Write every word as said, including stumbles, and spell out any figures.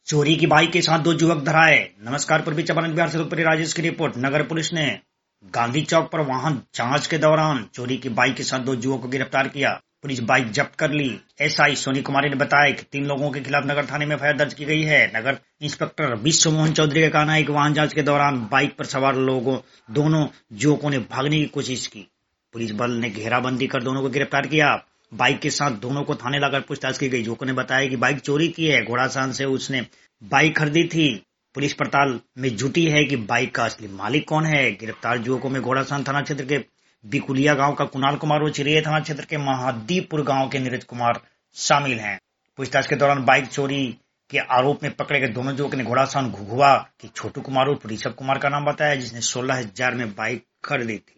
चोरी की बाइक के साथ दो युवक धराए। नमस्कार, पूर्वी चंपारण बिहार से उत्तरी राजेश की रिपोर्ट। नगर पुलिस ने गांधी चौक पर वाहन जांच के दौरान चोरी की बाइक के साथ दो युवकों को गिरफ्तार किया। पुलिस बाइक जब्त कर ली। एसआई सोनी कुमारी ने बताया कि तीन लोगों के खिलाफ नगर थाने में एफ आई आर दर्ज की गई है। नगर इंस्पेक्टर विश्व मोहन चौधरी का कहना है कि वाहन जांच के दौरान बाइक पर सवार लोगों दोनों युवकों ने भागने की कोशिश की। पुलिस बल ने घेराबंदी कर दोनों को गिरफ्तार किया। बाइक के साथ दोनों को थाने लाकर पूछताछ की गई। युवकों ने बताया कि बाइक चोरी की है, घोड़ासान से उसने बाइक खरीदी थी। पुलिस पड़ताल में जुटी है कि बाइक का असली मालिक कौन है। गिरफ्तार युवकों में घोड़ासान थाना क्षेत्र के बिकुलिया गांव का कुणाल कुमार और चिरिया थाना क्षेत्र के महादीपुर गांव के नीरज कुमार शामिल हैं। पूछताछ के दौरान बाइक चोरी के आरोप में पकड़े गए दोनों युवकों ने घोड़ासान घुघुआ के छोटू कुमार और ऋषभ कुमार का नाम बताया, जिसने सोलह हजार में बाइक खरीदी थी।